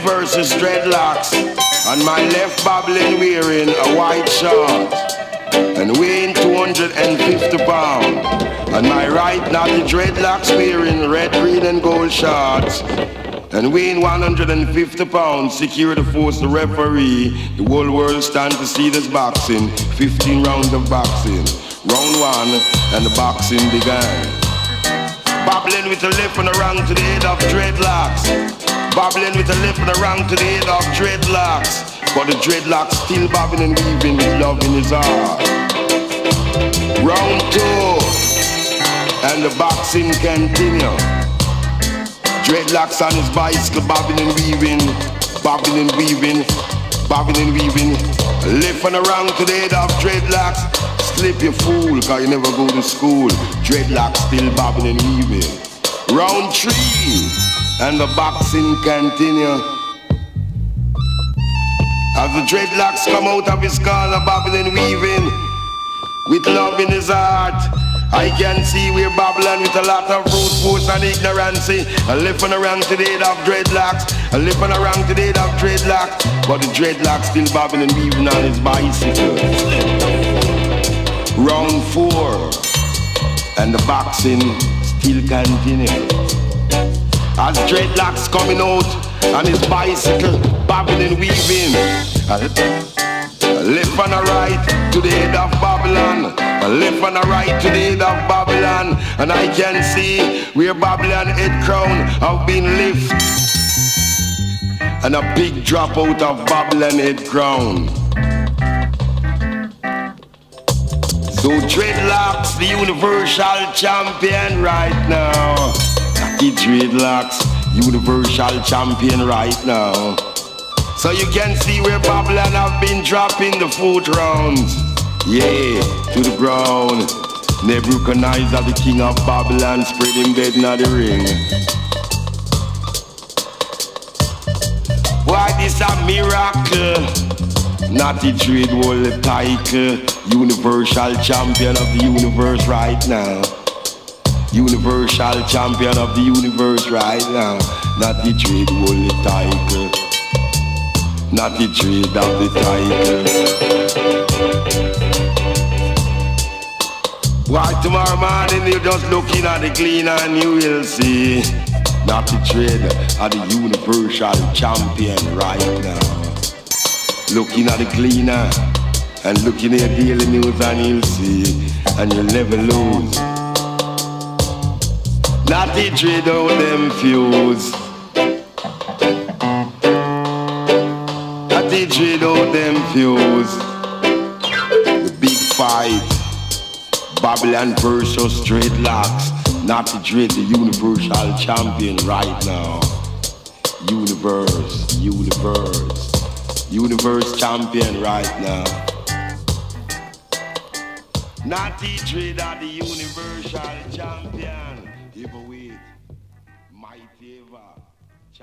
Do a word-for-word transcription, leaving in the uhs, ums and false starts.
versus dreadlocks. On my left, Babylon wearing a white short and weighing two hundred fifty pounds. On my right, Naughty Dreadlocks wearing red, green and gold shorts and weighing one hundred fifty pounds. Security force the referee. The whole world stand to see this boxing. fifteen rounds of boxing. Round one and the boxing began. Babylon with a left and a wrong to the head of dreadlocks. Babylon with a left and a wrong to the head of dreadlocks. But the dreadlocks still bobbing and weaving with love in his heart. Round two and the boxing continue. Dreadlocks on his bicycle, bobbing and weaving, bobbing and weaving, bobbing and weaving. Left and around to the head of dreadlocks. Slip you fool, cause you never go to school. Dreadlocks still bobbing and weaving. Round three and the boxing continue. As the dreadlocks come out of his collar, bobbing and weaving with love in his heart. I can see we're Babylon with a lot of brute force and ignorance. A left and around to the head of dreadlocks. A left and around to the head of dreadlocks. But the dreadlocks still bobbing and weaving on his bicycle. Round four and the boxing still continues. As dreadlocks coming out on his bicycle, bobbing and weaving. A left and a right to the head of Babylon. A left and a right to the head of Babylon. And I can see where Babylon head crown have been lifted. And a big drop out of Babylon head crown. So dreadlocks, the universal champion right now. The dreadlocks, universal champion right now. So you can see where Babylon have been dropping the fourth rounds. Yeah, to the ground. Nebuchadnezzar, the king of Babylon, spread him bed in the ring. Why this a miracle? Not the dread wall title. Universal champion of the universe right now. Universal champion of the universe right now. Not the dread wall title. Not the dread of the title. Why tomorrow morning you just looking at the cleaner and you will see. Not the dread of the universal champion right now. Looking at the cleaner and looking at daily news and you'll see. And you'll never lose. Not the dread of them fuse. Not the dread of them fuse. The big fight. Babylon versus dreadlocks. Not the dread, the universal champion right now. Universe, universe. Universe champion right now. Not the dread of the universal champion. Give away, mighty ever.